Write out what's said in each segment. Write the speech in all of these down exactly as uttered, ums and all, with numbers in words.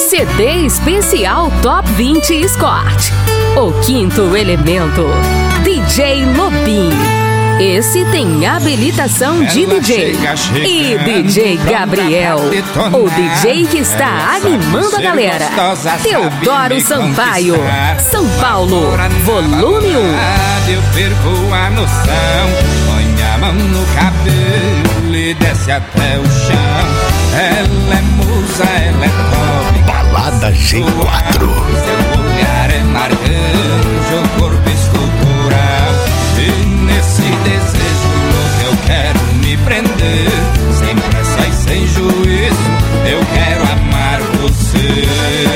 C D especial Top vinte Escort. O Quinto Elemento, D J Lobin. Esse tem habilitação de D J. E D J Gabriel, o D J que está animando a galera. Teodoro Sampaio, São Paulo, volume um. Eu perco a noção, põe a mão no cabelo e desce até o chão. Ela é musa, ela é top. Balada G quatro. Seu olhar é marcante, o corpo escultural. E nesse desejo louco eu quero me prender. Sem pressa e sem juízo eu quero amar você.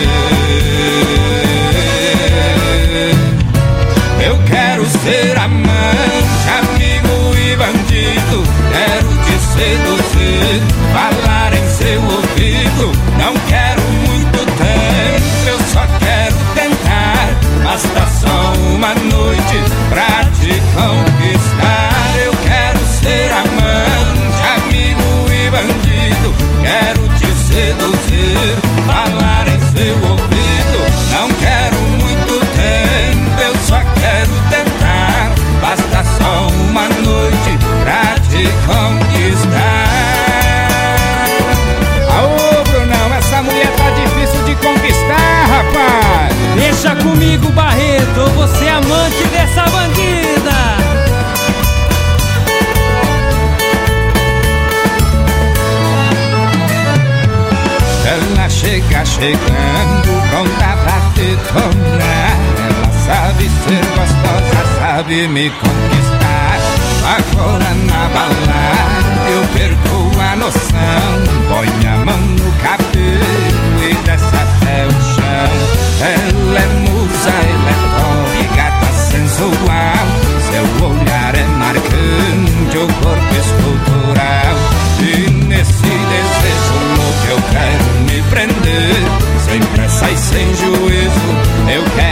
Eu quero ser amante, amigo e bandido. Quero te seduzir, falar em seu ouvido. Não quero muito tempo, eu só quero tentar. Basta só uma noite pra te conquistar. Eu quero ser amante, amigo e bandido. Quero te seduzir, falar em seu ouvido. Não quero muito tempo, eu só quero tentar. Basta só uma noite pra te conquistar. Aô, Brunão, essa mulher tá difícil de conquistar, rapaz. Deixa comigo, Barreto, você é amante dessa bandida. Ela chega chegando, pronta pra detonar. Ela sabe ser gostosa, sabe me conquistar. Agora na balada eu perco a noção. Põe a mão no cabelo e desce até o chão. Ela é musa, ela é top, gata sensual. Seu olhar é marcante, o corpo escultural. E nesse desejo louco eu quero me prender. Sem pressa e sem juízo eu quero